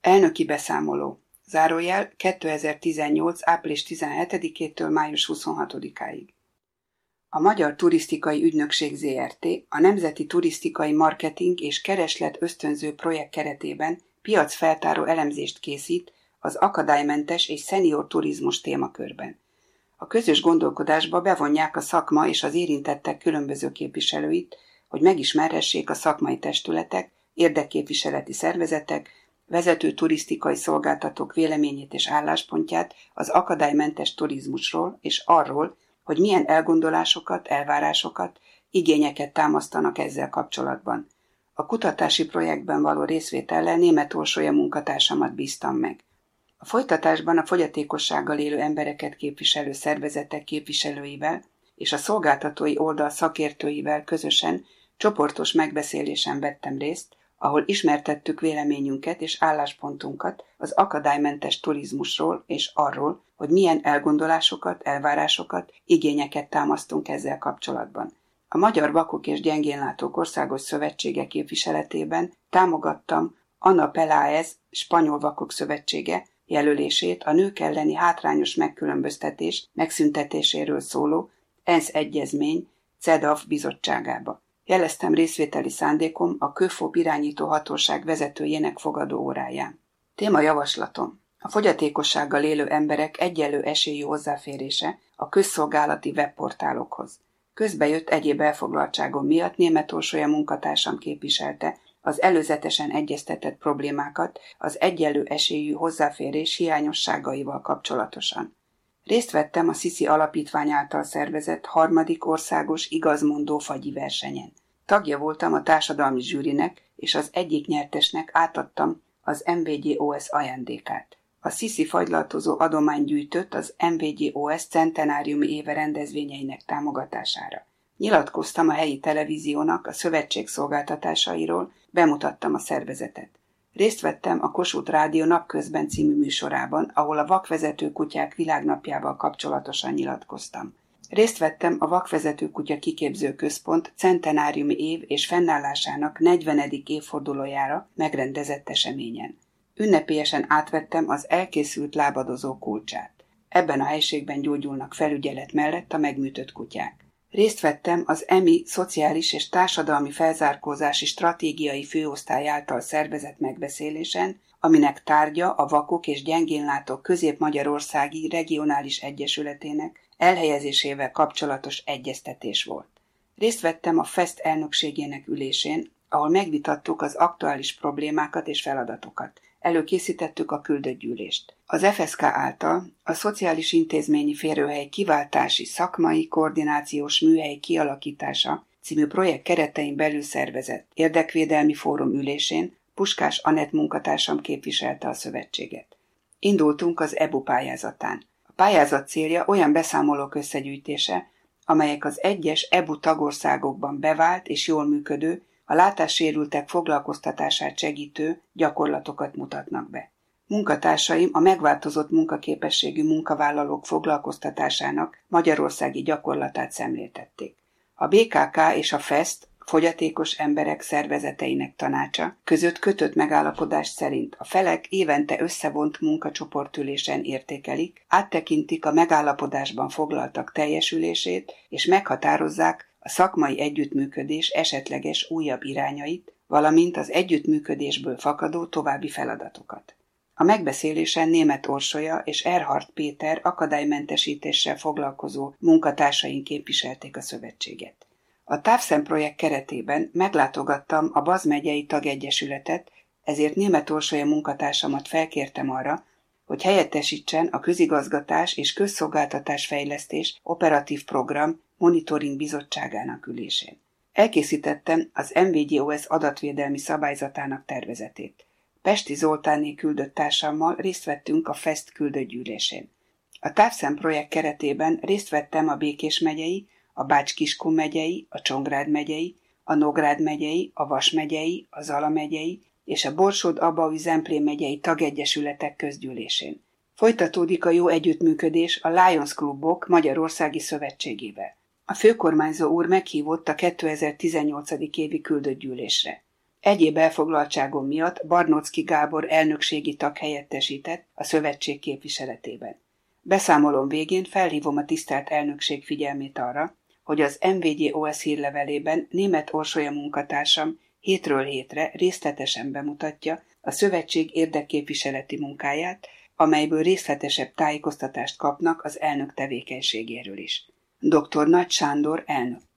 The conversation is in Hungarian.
Elnöki beszámoló. Zárójel 2018. április 17-től május 26-áig. A Magyar Turisztikai Ügynökség Zrt. A Nemzeti Turisztikai Marketing és Kereslet Ösztönző projekt keretében piacfeltáró elemzést készít az akadálymentes és szenior turizmus témakörben. A közös gondolkodásba bevonják a szakma és az érintettek különböző képviselőit, hogy megismerhessék a szakmai testületek, érdekképviseleti szervezetek, vezető turisztikai szolgáltatók véleményét és álláspontját az akadálymentes turizmusról és arról, hogy milyen elgondolásokat, elvárásokat, igényeket támasztanak ezzel kapcsolatban. A kutatási projektben való részvétellel Németh Orsolya munkatársamat bíztam meg. A folytatásban a fogyatékossággal élő embereket képviselő szervezetek képviselőivel és a szolgáltatói oldal szakértőivel közösen csoportos megbeszélésen vettem részt, ahol ismertettük véleményünket és álláspontunkat az akadálymentes turizmusról és arról, hogy milyen elgondolásokat, elvárásokat, igényeket támasztunk ezzel kapcsolatban. A Magyar Vakok és Gyengénlátók Országos Szövetsége képviseletében támogattam Ana Peláez Spanyol Vakok Szövetsége jelölését a nők elleni hátrányos megkülönböztetés megszüntetéséről szóló ENSZ egyezmény CEDAW bizottságába. Jeleztem részvételi szándékom a KÖFOP irányító hatóság vezetőjének fogadó óráján. Témajavaslatom: a fogyatékossággal élő emberek egyenlő esélyű hozzáférése a közszolgálati webportálokhoz. Közbejött egyéb elfoglaltságom miatt Németh Orsolya munkatársam képviselte az előzetesen egyeztetett problémákat az egyenlő esélyű hozzáférés hiányosságaival kapcsolatosan. Részt vettem a Sziszi Alapítvány által szervezett 3. országos igazmondó fagyi versenyen. Tagja voltam a társadalmi zsűrinek, és az egyik nyertesnek átadtam az MVGOS ajándékát. A Sziszi fagylaltozó adományt gyűjtött az MVGOS centenáriumi éve rendezvényeinek támogatására. Nyilatkoztam a helyi televíziónak a szövetség szolgáltatásairól, bemutattam a szervezetet. Részt vettem a Kossuth Rádió Napközben című műsorában, ahol a Vakvezető Kutyák Világnapjával kapcsolatosan nyilatkoztam. Részt vettem a Vakvezető Kutya Kiképző Központ centenáriumi év és fennállásának 40. évfordulójára megrendezett eseményen. Ünnepélyesen átvettem az elkészült lábadozó kulcsát. Ebben a helységben gyógyulnak felügyelet mellett a megműtött kutyák. Részt vettem az EMI Szociális és Társadalmi Felzárkózási Stratégiai Főosztály által szervezett megbeszélésen, aminek tárgya a Vakok és Gyengénlátók Közép-Magyarországi Regionális Egyesületének elhelyezésével kapcsolatos egyeztetés volt. Részt vettem a FEST elnökségének ülésén, ahol megvitattuk az aktuális problémákat és feladatokat. Előkészítettük a küldött gyűlést. Az FSK által a Szociális Intézményi Férőhely Kiváltási Szakmai Koordinációs Műhely Kialakítása című projekt keretein belül szervezett érdekvédelmi fórum ülésén Puskás Anett munkatársam képviselte a szövetséget. Indultunk az EBU pályázatán. A pályázat célja olyan beszámolók összegyűjtése, amelyek az egyes EBU tagországokban bevált és jól működő, a látássérültek foglalkoztatását segítő gyakorlatokat mutatnak be. Munkatársaim a megváltozott munkaképességű munkavállalók foglalkoztatásának magyarországi gyakorlatát szemléltették. A BKK és a FEST, Fogyatékos Emberek Szervezeteinek Tanácsa között kötött megállapodás szerint a felek évente összevont munkacsoportülésen értékelik, áttekintik a megállapodásban foglaltak teljesülését és meghatározzák a szakmai együttműködés esetleges újabb irányait, valamint az együttműködésből fakadó további feladatokat. A megbeszélésen Németh Orsolya és Erhardt Péter akadálymentesítéssel foglalkozó munkatársaink képviselték a szövetséget. A Távszem projekt keretében meglátogattam a Baz megyei tagegyesületet, ezért Németh Orsolya munkatársamat felkértem arra, hogy helyettesítsen a Közigazgatás és Közszolgáltatás Fejlesztés Operatív Program Monitoring Bizottságának ülésén. Elkészítettem az MVGOS adatvédelmi szabályzatának tervezetét. Pesti Zoltánné küldött társammal részt vettünk a FEST küldött gyűlésén. A Távszem projekt keretében részt vettem a Békés megyei, a Bács-Kiskun megyei, a Csongrád megyei, a Nógrád megyei, a Vas megyei, a Zala megyei és a Borsod-Abaúj-Zemplén megyei tagegyesületek közgyűlésén. Folytatódik a jó együttműködés a Lions Klubok Magyarországi Szövetségével. A főkormányzó úr meghívott a 2018. évi küldött gyűlésre. Egyéb elfoglaltságom miatt Barnóczky Gábor elnökségi tag helyettesített a szövetség képviseletében. Beszámolom végén felhívom a tisztelt elnökség figyelmét arra, hogy az MVGOS hírlevelében Németh Orsolya munkatársam hétről hétre részletesen bemutatja a szövetség érdekképviseleti munkáját, amelyből részletesebb tájékoztatást kapnak az elnök tevékenységéről is. Dr. Nagy Sándor elnök.